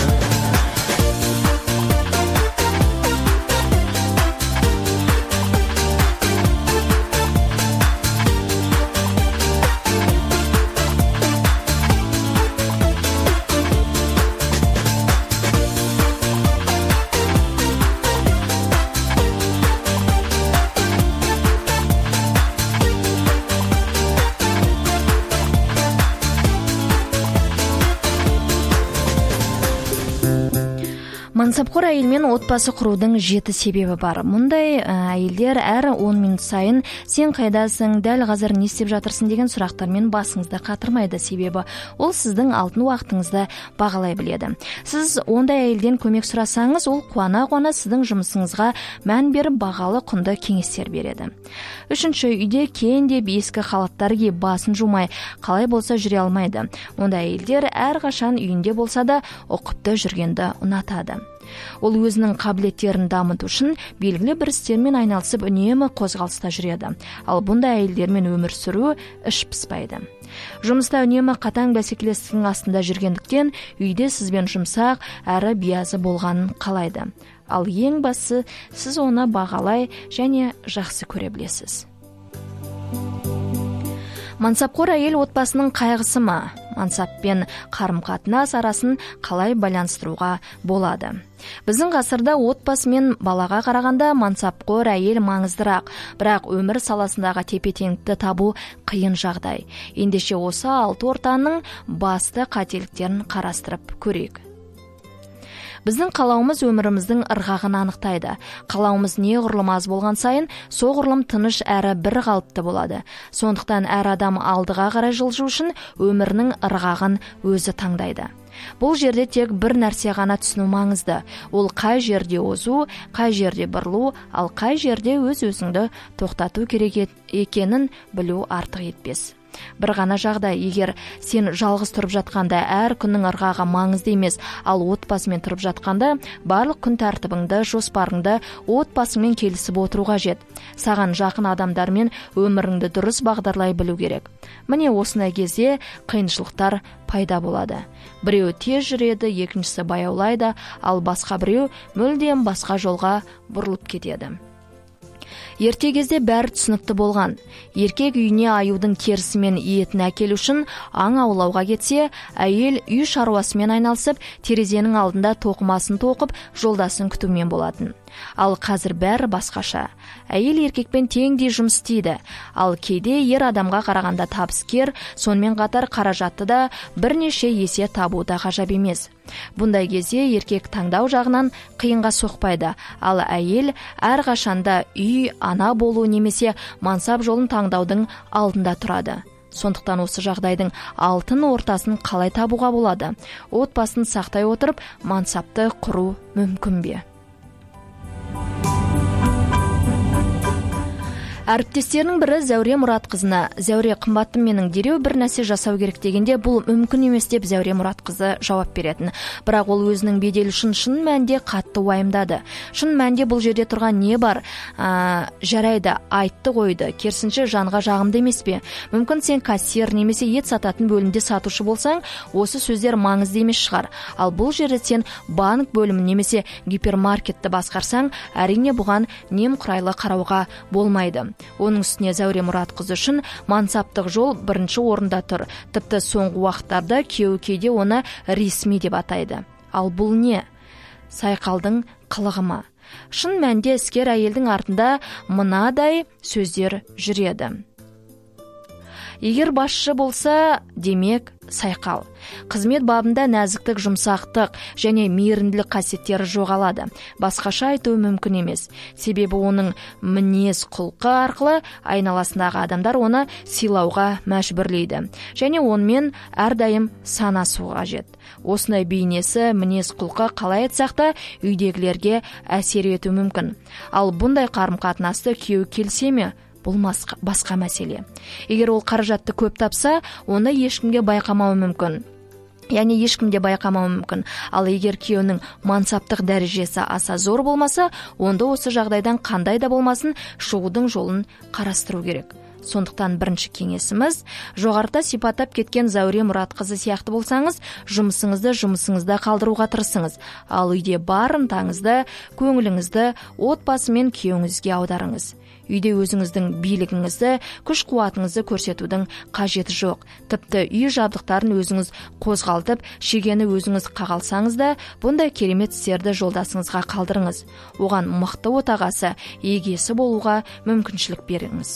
Мансапқор әйелмен отбасы құрудың 7 себебі бар. Мұндай әйелдер әр 10 минут сайын сен қайдасың, дәл қазір не істеп жатырсың деген сұрақтармен басыңызды қатырмайды. Себебі ол сіздің алтын уақытыңызды бағалай біледі. Сіз ондай әйелден көмек сұрасаңыз, ол қуана-қуана сіздің жұмысыңызға мән беріп бағалы құнды кеңестер береді. Үшінші, үйде кеңдеп ескі халаттар киіп басын жумай қалай болса жүре алмайды. Ондай әйелдер әрқашан үйінде болса да ұқыпты жүргенді ұнатады. Ол өзінің қабілеттерін дамыту үшін белгілі бір істермен айналысып үнемі қозғалыста жүреді. Ал бұндай әйелдермен өмір сүру іш пыспайды. Жұмыста үнемі қатаң бәсекелестіктің астында жүргендіктен үйде сізбен жұмсақ әрі биязы болғанын қалайды. Ал ең басы, сіз оны бағалай және жақсы көре білесіз. Мансапқор әйел отбасының қайғысы ма? Мансаппен қарым-қатынас арасын қалай байланыстыруға болады? Біздің ғасырда отбасы мен балаға қарағанда мансапқор әйел маңыздырақ, бірақ өмір саласындағы тепе-теңдікті табу қиын жағдай. Ендеше осы 6 ортаның басты қателіктерін қарастырып көрейік. Біздің қалауымыз өміріміздің ырғағын анықтайды. Қалауымыз неғұрлым аз болған сайын, соғұрлым тыныш әрі бір қалыпты болады. Сондықтан әр адам алдыға қарай жылжу үшін өмірінің ырғағын өзі таңдайды. Бұл жерде тек бір нәрсе ғана түсіну маңызды. Ол қай жерде озу, қай жерде бұрылу, ал қай жерде өз-өзіңді тоқтату керек екенін білу артық етпес. Бір ғана жағдай, егер сен жалғыз тұрып жатқанда әр күннің ырғағы маңызды емес, ал отбасымен тұрып жатқанда барлық күн тәртібіңді, жоспарыңды отбасыңмен келісіп отыру қажет. Саған жақын адамдармен өміріңді дұрыс бағдарлай білу керек. Міне осындай кезде қиыншылықтар пайда болады. Біреу тез жүреді, екіншісі баяулайды, ал басқа біреу мүлдем басқа жолға бұрылып кетеді. Ерте кезде бәрі түсінікті болған. Еркек үйіне аюдың терісі мен етін әкелу үшін аң аулауға кетсе, әйел үй шаруасымен айналысып, терезенің алдында тоқымасын тоқып, жолдасын күтумен болатын. Ал қазір бәрі басқаша. Әйел еркекпен теңдей жұмыс істейді. Ал кейде ер адамға қарағанда табыскер, сонымен қатар қаражатты да бірнеше есе табу да ғажап емес. Бұндай кезде еркек таңдау жағынан қиынға соқпайды, ал әйел әрқашанда үй, ана болу немесе мансап жолын таңдаудың алдында тұрады. Сондықтан осы жағдайдың алтын ортасын қалай табуға болады? Отбасын сақтай отырып, мансапты құру мүмкін бе? Әріптестерінің бірі Зәуре Мұратқызына: "Зәуре, қымбаттым, менің дереу бір нәрсе жасау керек" дегенде, бұл мүмкін емес деп Зәуре Мұратқызы жауап беретін. Бірақ ол өзінің беделі үшін шын мәнде қатты уайымдады. Шын мәнде бұл жерде тұрған не бар? Жарайды, айтты қойды. Керісінше жанға жағымды емес пе? Мүмкін сен кассир немесе ет сататын бөлімде сатушы болсаң, осы сөздер маңызды емес шығар. Ал бұл жерде сен банк бөлімін немесе гипермаркетті басқарсаң, әрине бұған немқұрайлы қарауға болмайды. Оның үстіне Зәуре Мұратқызы үшін мансаптық жол бірінші орында тұр. Тіпті соңғы уақыттарда күйеуі кейде оны ресми деп атайды. Ал бұл не? Сайқалдың қылығы ма? Шын мәнде іскер әйелдің артында мынадай сөздер жүреді. Егер басшы болса, демек сайқал. Қызмет бабында нәзіктік, жұмсақтық және мейірімділік қасиеттері жоғалады. Басқаша айту мүмкін емес. Себебі оның мінез құлқы арқылы айналасындағы адамдар оны сыйлауға мәжбүрлейді. Және онымен әрдайым санасу қажет. Осындай бейнесі, мінез құлқы қалай айтсақ та үйдегілерге әсер ету мүмкін. Ал бұндай қарым-қатынасты күйеу келсе ме? Бұл басқа мәселе. Егер ол қаражатты көп тапса, оны ешкімге байқамауы мүмкін. Ешкімде байқамауы мүмкін. Ал егер күйеуінің мансаптық дәрежесі аса зор болмаса, онда осы жағдайдан қандай да болмасын шығудың жолын қарастыру керек. Сондықтан бірінші кеңесіміз, жоғарыда сипаттап кеткен Зәуре Мұратқызы сияқты болсаңыз, жұмысыңызда қалдыруға тырысыңыз. Ал үйде бар ынтаңызды, көңіліңізді отбасы мен күйеуіңізге аударыңыз. Үйде өзіңіздің билігіңізді, күш-қуатыңызды көрсетудің қажеті жоқ. Тіпті үй жабдықтарын өзіңіз қозғалтып, шегені өзіңіз қағалсаңыз да, бұндай керемет істерді жолдасыңызға қалдырыңыз. Оған мықты отағасы, егесі болуға мүмкіншілік беріңіз.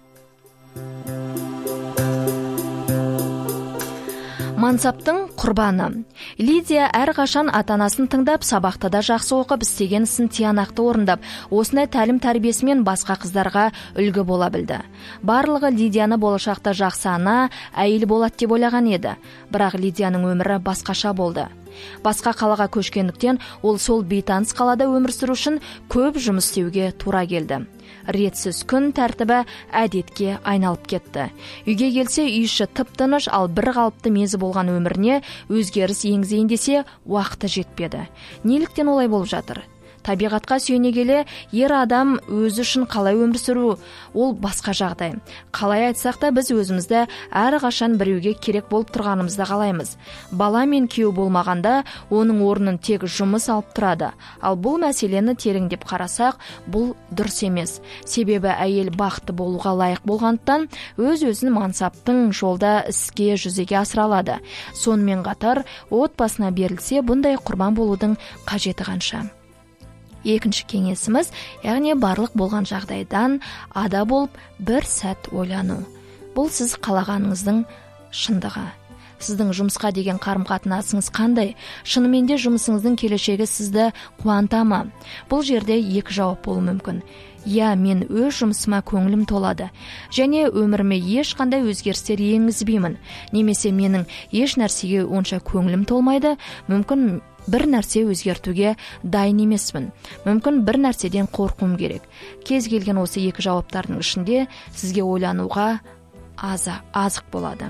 Мансаптың құрбаны. Лидия әрқашан ата-анасын тыңдап, сабақта да жақсы оқып, істеген ісін тиянақты орындап, осындай тәлім тәрбиесімен басқа қыздарға үлгі бола білді. Барлығы Лидияны болашақта жақсы ана, әйел болады деп ойлаған еді. Бірақ Лидияның өмірі басқаша болды. Басқа қалаға көшкендіктен ол сол бейтаныс қалада өмір сүру үшін көп жұмыс істеуге тура келді. Ретсіз күн тәртібі әдетке айналып кетті. Үйге келсе үй іші тып-тыныш, ал бір қалыпты мезі болған өміріне өзгеріс енгізейін десе, уақыты жетпеді. Неліктен олай болып жатыр? Табиғатқа сүйене келе, ер адам өзі үшін қалай өмір сүру, ол басқа жағдай. Қалай айтсақ та біз өзімізді әрқашан біреуге керек болып тұрғанымызды қалаймыз. Бала мен күйеу болмағанда оның орнын тек жұмыс алып тұрады. Ал бұл мәселені тереңдеп қарасақ, бұл дұрыс емес. Себебі әйел бақытты болуға лайық болғандықтан өз-өзін мансаптың жолда іске жүзеге асыра алады. Сонымен қатар отбасына берілсе, бұндай құрбан болудың қажеті қанша. Екінші кеңесіміз, яғни барлық болған жағдайдан ада болып бір сәт ойлану. Бұл сіз қалағаныңыздың шындығы. Сіздің жұмысқа деген қарым-қатынасыңыз қандай? Шынымен де жұмысыңыздың келешегі сізді қуанта ма? Бұл жерде екі жауап болуы мүмкін. Мен өз жұмысыма көңілім толады. Және өміріме ешқандай өзгерістер енгізбеймін. Немесе менің еш нәрсеге онша көңілім толмайды. Мүмкін бір нәрсе өзгертуге дайын емеспін. Мүмкін бір нәрседен қорқуым керек. Кез келген осы екі жауаптардың ішінде сізге ойлануға азық болады.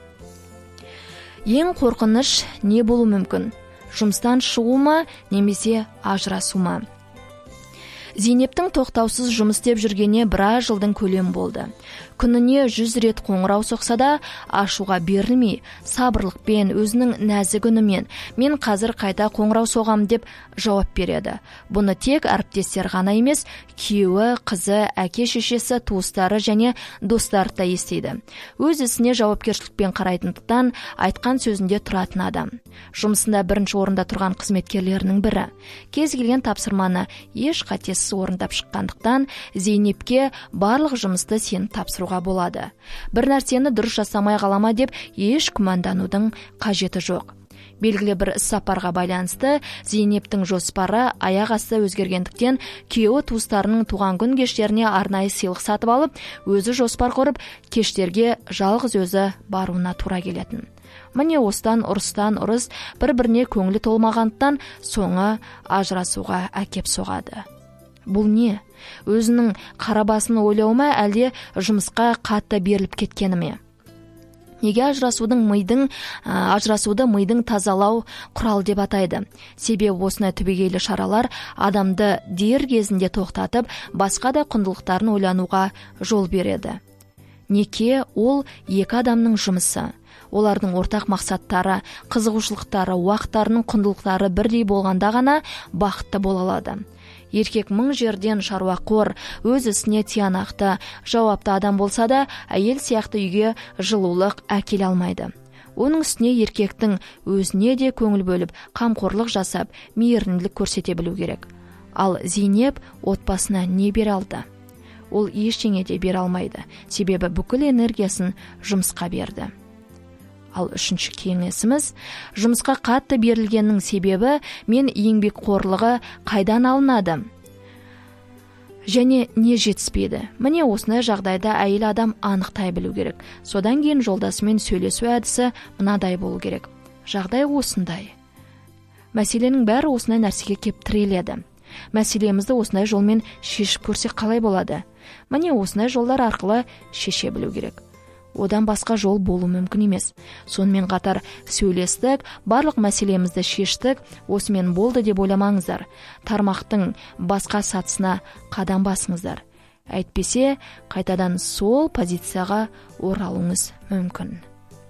Ең қорқыныш не болу мүмкін? Жұмыстан шығу ма, немесе ажырасу ма? Зейнептің тоқтаусыз жұмыс істеп жүргеніне біраз жылдың көлемі болды. Күніне 100 рет қоңырау соқса да, ашуға берілмей, сабырлықпен, өзінің нәзік үнімен, мен қазір қайта қоңырау соғам деп жауап береді. Бұны тек әріптестер ғана емес, күйеуі, қызы, әке-шешесі, туыстары және достары да естиді. Өз ісіне жауапкершілікпен қарайтындықтан айтқан сөзінде тұратын адам. Жұмысында бірінші орында тұрған қызметкерлерінің бірі. Кез келген тапсырманы еш қатесіз орындап шыққандықтан, Зейнепке барлық жұмысты сеніп тапсыруға болады. Бір нәрсені дұрыс жасамай қалама деп еш күмәнданудың қажеті жоқ. Белгілі бір іс-сапарға байланысты Зейнептің жоспары аяқ асты өзгергендіктен күйеуі туыстарының туған күн кештеріне арнайы сыйлық сатып алып, өзі жоспар құрып, кештерге жалғыз өзі баруына тура келетін. Міне осыдан ұрыс бір-біріне көңілі толмағандықтан соңы ажырасуға әкеп соғады. Бұл не? Өзінің қарабасын ойлау ма, әлде жұмысқа қатты беріліп кеткені ме? Неге ажырасуды мидың тазалау құрал деп атайды? Себебі осындай түбегейлі шаралар адамды дер кезінде тоқтатып, басқа да құндылықтарын ойлануға жол береді. Неке ол екі адамның жұмысы. Олардың ортақ мақсаттары, қызығушылықтары, уақыттарының құндылықтары бірдей болғанда ғана бақытты бола алады. Еркек 1000 жерден шаруақор, өз ісіне тиянақты, жауапты адам болса да, әйел сияқты үйге жылулық әкеле алмайды. Оның үстіне еркектің өзіне де көңіл бөліп, қамқорлық жасап, мейірімділік көрсете білу керек. Ал Зейнеп отбасына не бере алды? ол ештеңе де бере алмайды, себебі бүкіл энергиясын жұмысқа берді. Ал үшінші кеңесіміз, жұмысқа қатты берілгеннің себебі мен еңбекқорлығы қайдан алынады? Және не жетіспейді? Міне осындай жағдайда әйел адам анықтай білу керек. Содан кейін жолдасымен сөйлесу әдісі мынадай болу керек. Жағдай осындай. Мәселенің бәрі осындай нәрсеге кеп тіреледі. Мәселемізді осындай жолмен шешіп көрсек қалай болады? Міне осындай жолдар арқылы шеше білу керек. Одан басқа жол болу мүмкін емес. Сонымен қатар сөйлестік, барлық мәселемізді шештік, осымен болды деп ойламаңыздар. Тармақтың басқа сатысына қадам басыңыздар. Әйтпесе, қайтадан сол позицияға оралуыңыз мүмкін.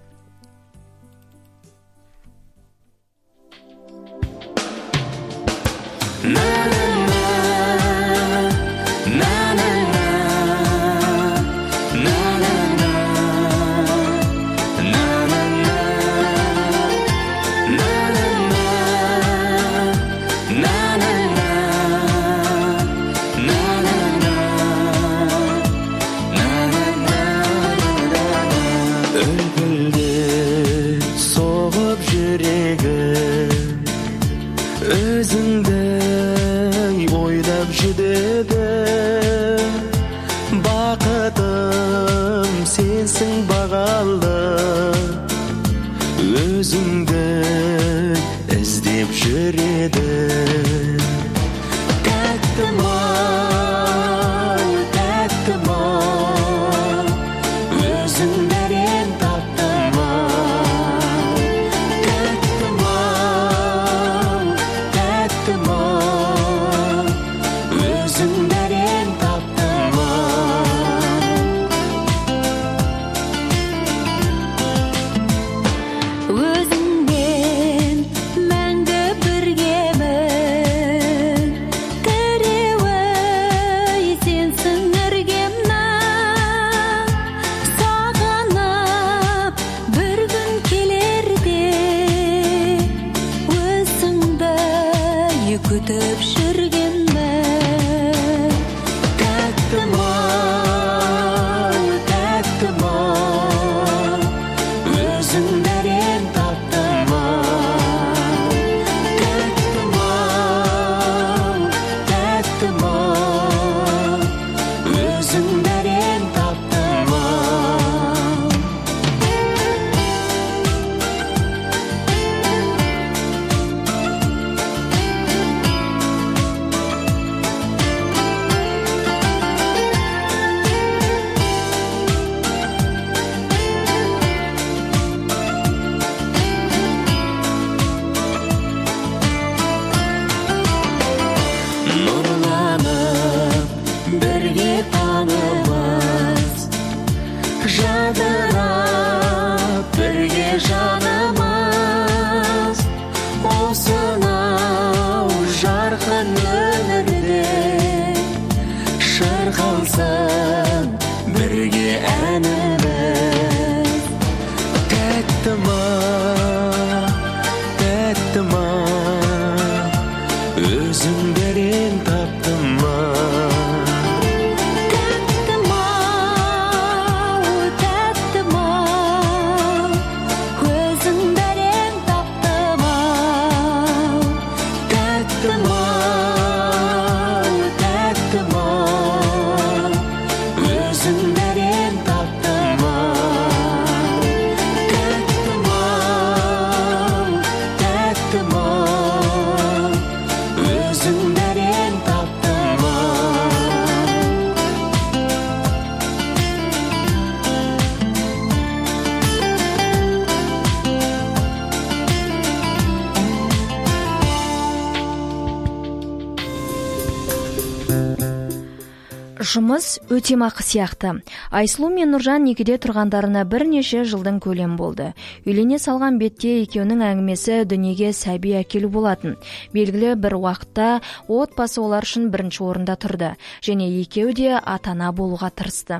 Жұмыс өтемақы сияқты. Айсұлу мен Нұржан некеде тұрғандарына бірнеше жылдың көлем болды. Үйлене салған бетте екеуінің әңгімесі дүниеге сәби әкелу болатын. Белгілі бір уақытта отбасы олар үшін бірінші орында тұрды, және екеуі де ата-ана болуға тырысты.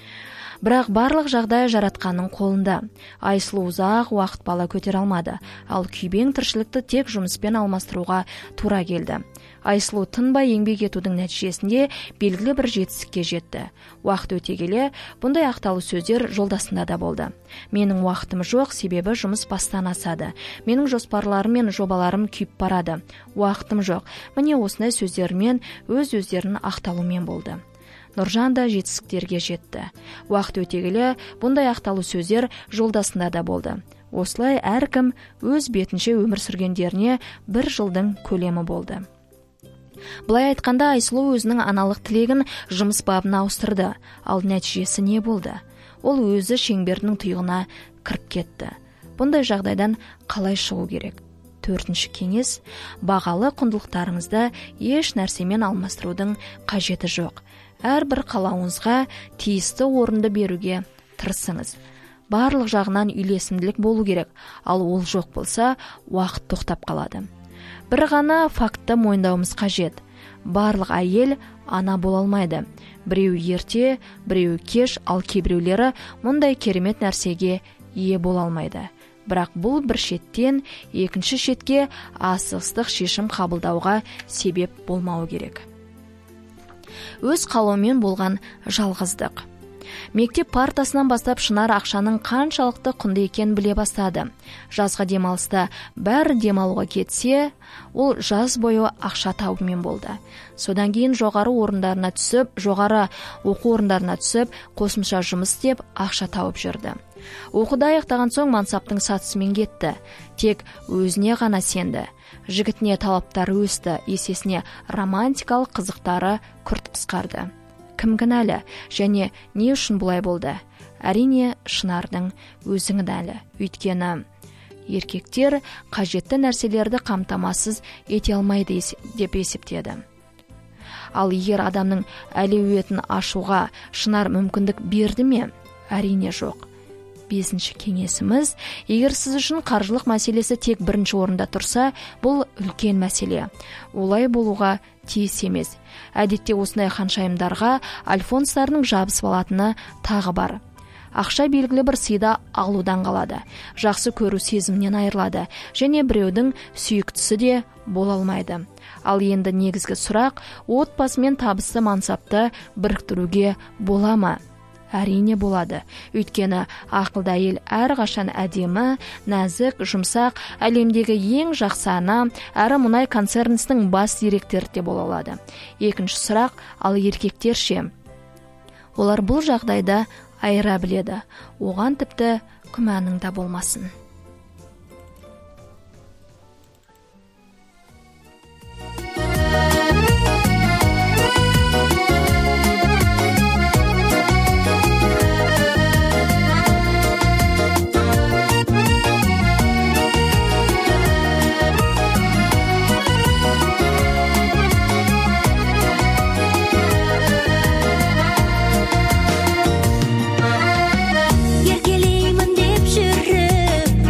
Бірақ барлық жағдай жаратқанның қолында. Айсұлу ұзақ уақыт бала көтере алмады, ал күйбең тіршілікті тек жұмыспен алмастыруға тура келді. Айсұлу тынбай еңбек етудің нәтижесінде белгілі бір жетістікке жетті. Уақыт өте келе, бұндай ақталу сөздер жолдасында да болды. Менің уақытым жоқ, себебі жұмыс бастан асады. Менің жоспарларым мен жобаларым күйіп барады. Уақытым жоқ. Міне осындай сөздермен өз-өздерінің ақталумен болды. Нұржан да жетістіктерге жетті. Уақыт өте келе, бұндай ақталу сөздер жолдасында да болды. Осылай әркім өз бетінше өмір сүргендеріне 1 жылдың көлемі болды. Былай айтқанда, Айсұлу өзінің аналық тілегін жұмыс бабына ауыстырды. Ал нәтижесі не болды? Ол өзі шеңбердің тұйығына кіріп кетті. Бұндай жағдайдан қалай шығу керек? 4-ші кеңес: бағалы құндылықтарыңызды еш нәрсемен алмастырудың қажеті жоқ. Әрбір қалауыңызға тиісті орынды беруге тырысыңыз. Барлық жағынан үйлесімділік болу керек, ал ол жоқ болса, уақыт тоқтап қалады. Бір ғана фактты мойындауымыз қажет. Барлық әйел ана бола алмайды. Біреу ерте, біреу кеш, ал кейбіреулері мұндай керемет нәрсеге ие бола алмайды. Бірақ бұл бір шеттен екінші шетке асығыстық шешім қабылдауға себеп болмауы керек. Өз қалауымен болған жалғыздық. Мектеп партасынан бастап Шынар ақшаның қаншалықты құнды екенін біле бастады. Жазға демалыста бәрі демалуға кетсе, ол жаз бойы ақша табумен болды. Содан кейін жоғары оқу орындарына түсіп, қосымша жұмыс істеп, ақша тауып жүрді. Оқуды аяқтаған соң мансаптың сатысымен кетті. Тек өзіне ғана сенді. Жігітіне талаптары өсті, есесіне романтикалық қызықтары күрт қысқарды. Кім кінәлі және не үшін бұлай болды? Әрине, Шынардың өзі кінәлі. Өйткені еркектер қажетті нәрселерді қамтамасыз ете алмайды деп есептеді. Ал егер адамның әлеуетін ашуға Шынар мүмкіндік берді ме? Әрине жоқ. 5-ші кеңесіміз: егер сіз үшін қаржылық мәселесі тек 1-ші орында тұрса, бұл үлкен мәселе. Олай болуға тиіс емес. Әдетте осындай ханшайымдарға альфонстардың жабысып алатыны тағы бар. Ақша белгілі бір сыйда алудан қалады. Жақсы көру сезімнен айырылады және біреудің сүйіктісі де бола алмайды. Ал енді негізгі сұрақ: отбасы мен табысты мансапты біріктіруге бола ма? Әрине болады. Өйткені ақылды әйел әрқашан әдемі, нәзік, жұмсақ, әлемдегі ең жақсы ана, әрі мұнай концернісінің бас директоры де бола алады. Екінші сұрақ: ал еркектер ше? Олар бұл жағдайда айыра біледі. Оған тіпті күмәнің де болмасын. Еркелеймін деп жүріп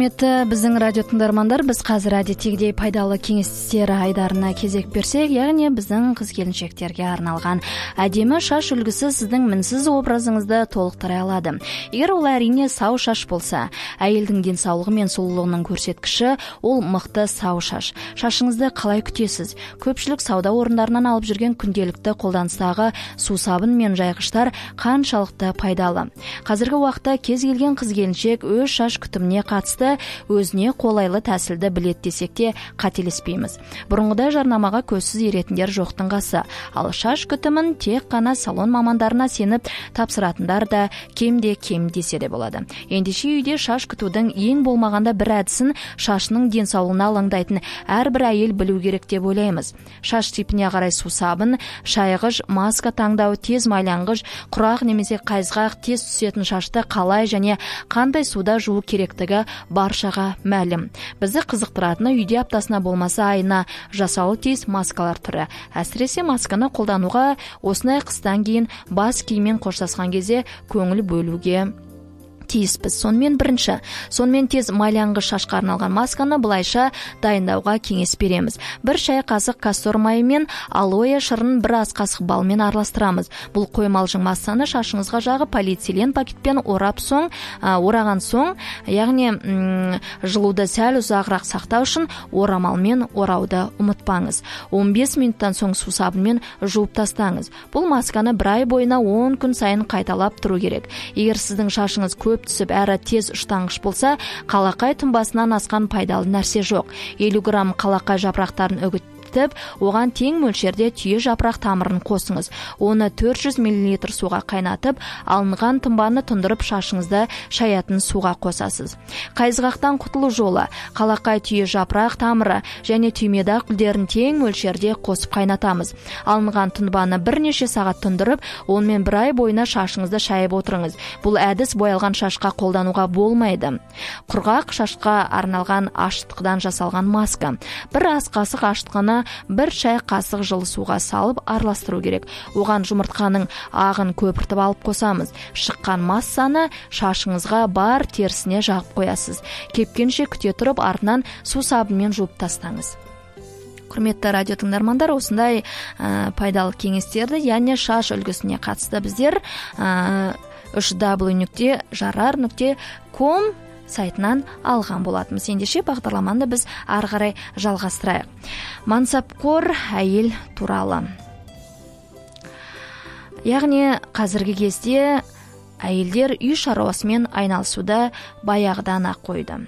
Құрметті біздің радио тыңдармандар, біз қазір әдеттегідей пайдалы кеңестер айдарына кезек берсек, яғни біздің қыз-келіншектерге арналған әдемі шаш үлгісі сіздің мінсіз образыңызды толықтыра алады. Егер ол әрине сау шаш болса, әйелдің денсаулығы мен сұлулығының көрсеткіші ол мықты сау шаш. Шашыңызды қалай күтесіз? Көпшілік сауда орындарынан алып жүрген күнделікті қолданыстағы сусабын мен жайғыштар қаншалықты пайдалы? Қазіргі уақытта кез келген қыз-келіншек өз шаш күтіміне қатысты өзіне қолайлы тәсілді білет десек те қателеспейміз. Бұрынғыда жарнамаға көзсіз еретіндер жоқтың қасы, ал шаш күтімін тек қана салон мамандарына сеніп тапсыратындар да кем десе де болады. Ендеше үйде шаш күтудің ең болмағанда бір әдісін шашының денсаулығына алаңдайтын әрбір әйел білу керек деп ойлаймыз. Шаш типіне қарай сусабын, шайғыш, маска таңдау, тез майланғыш, құрақ немесе қайызғақ тез түсетін шашты қалай және қандай суда жуу керектігі баршаға мәлім. Бізді қызықтыратыны үйде аптасына болмаса айына жасауы тиіс маскалар түрі. Әсіресе масканы қолдануға осындай қыстан кейін бас киіммен қоштасқан кезде көңіл бөлуге тиіспіз. Сонымен тез майланғыш шашқа арналған масканы былайша дайындауға кеңес береміз. 1 шай қасық кастор майы мен алоэ шырынын 1 ас қасық балмен араластырамыз. Бұл қоймалжың массаны шашыңызға жағып полиэтилен пакетпен ораған соң, яғни жылуды сәл ұзағырақ сақтау үшін орамалмен орауды ұмытпаңыз. 15 минуттан соң сусабынмен жуып тастаңыз. Бұл масканы 1 ай бойына 10 күн сайын қайталап тұру керек. Егер сіздің шашыңыз көп түсіп әрі тез ұштаңғыш болса, қалақай тұнбасынан асқан пайдалы нәрсе жоқ. 50 грамм қалақай жапырақтарын үгітіп, оған тең мөлшерде түйе жапырақ тамырын қосыңыз. Оны 400 мл суға қайнатып, алынған тұнбаны тұндырып шашыңызды шаятын суға қосасыз. Қайызғақтан құтылу жолы: қалақай, түйе жапырақ тамыры және түймедақ гүлдерін тең мөлшерде қосып қайнатамыз. Алынған тұнбаны бірнеше сағат тұндырып, онымен 1 ай бойына шашыңызды шайып отырыңыз. Бұл әдіс боялған шашқа қолдануға болмайды. Құрғақ шашқа арналған ашытқыдан жасалған маска. 1 ас қасық ашытқыны 1 шай қасық жылы суға салып араластыру керек. Оған жұмыртқаның ағын көпіртіп алып қосамыз. Шыққан массаны шашыңызға бар терісіне жағып қоясыз. Кепкенше күте тұрып, артынан сусабынмен жуып тастаңыз. Құрметті радио тыңдармандар, осындай пайдалы кеңестерді, яғни шаш үлгісіне қатысты біздер www.jarar.com сайтынан алған болатымыз. Ендеше бағдарламаны біз ары қарай жалғастырайық. Мансапқор әйел туралы. Яғни қазіргі кезде әйелдер үй шаруасымен айналысуда баяғыдан ақ қойды.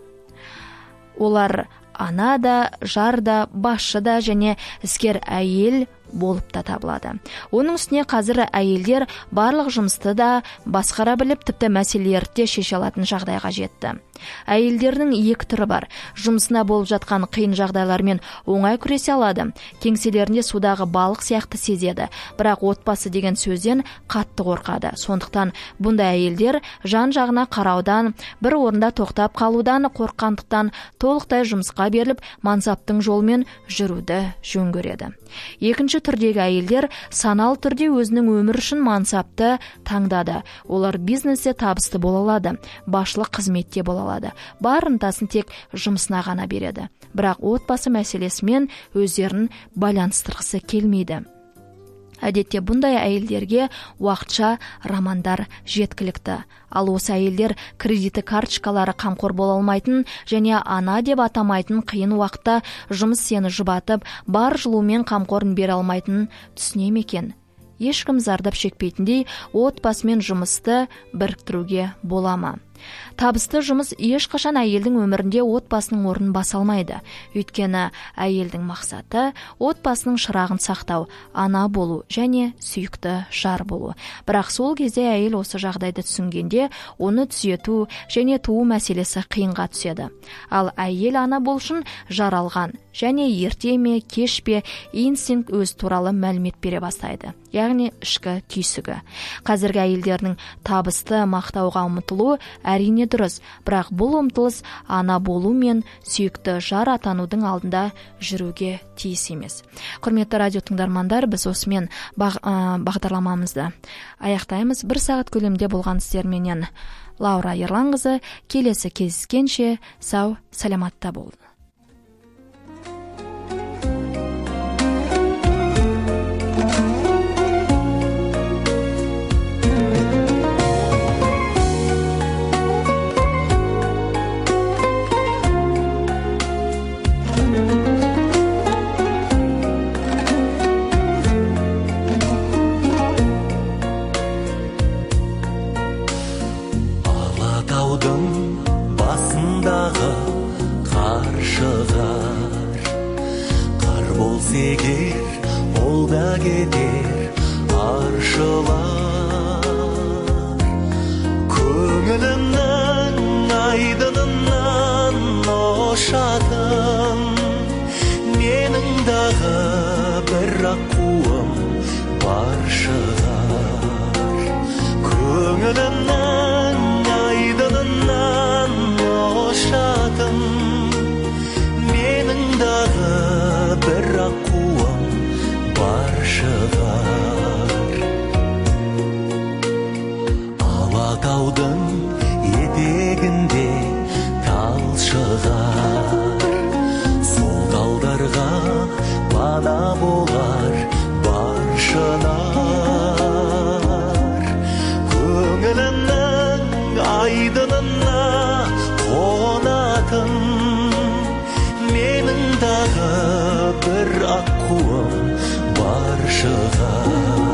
Олар ана да, жар да, басшы да және іскер әйел болып та табылады. Оның үстіне қазір әйелдер барлық жұмысты да басқара біліп, тіпті мәселелерді де шеше алатын жағдайға жетті. Әйелдердің 2 түрі бар. Жұмысына болып жатқан қиын жағдайлармен оңай күресе алады. Кеңселерінде судағы балық сияқты сезеді. Бірақ отбасы деген сөзден қатты қорқады. Сондықтан бұндай әйелдер жан-жағына қараудан, бір орында тоқтап қалудан қорыққандықтан толықтай жұмысқа беріліп, мансаптың жолымен жүруді жөн көреді. Екінші түрдегі әйелдер саналы түрде өзінің өмір үшін мансапты таңдады. Олар бизнесте табысты бола алады, басшылық қызметте бола алады. Бар ынтасын тек жұмысына ғана береді. Бірақ отбасы мәселесімен өздерін байланыстырғысы келмейді. Әдетте бұндай әйелдерге уақытша романдар жеткілікті. Ал осы әйелдер кредиті карточкалары қамқор бола алмайтын және ана деп атамайтын қиын уақытта жұмыс сені жұбатып, бар жылумен қамқорын бере алмайтынын түсіне ме екен? Ешкім зардап шекпейтіндей отбасымен жұмысты біріктіруге бола ма? Табысты жұмыс ешқашан әйелдің өмірінде отбасының орнын баса алмайды. Өйткені әйелдің мақсаты отбасының шырағын сақтау, ана болу және сүйікті жар болу. Бірақ сол кезде әйел осы жағдайды түсінгенде, оны түзету және туу мәселесі қиынға түседі. Ал әйел ана болу үшін жаралған және ерте ме, кеш пе инстинкт өз туралы мәлімет бере бастайды. Яғни ішкі түйсігі. Қазіргі әйелдердің табысты мақтауға ұмтылу әрине дұрыс, бірақ бұл ұмтылыс ана болу мен сүйікті жар атанудың алдында жүруге тиіс емес. Құрметті радио тыңдармандар, біз осымен бағдарламамызды аяқтаймыз. 1 сағат көлемінде болған істерменен Лаура Ерланқызы. Келесі кездескенше сау, саламатта болыңыз. Басындағы қар шығар, қар болса егер, ол да кетер аршылар. Көңілімнің айдынынан ошатын, менің дағы бір аққуым бар шығар. Көңілімнің айдынынан ошатын, менің дағы бір аққуым бар шығар. Алатаудың етегінде тал шығар, сол талдарға пана болар бар шынар. Көңілімнің айдынына қонатын, менің дағы бір аққуым бар шығар.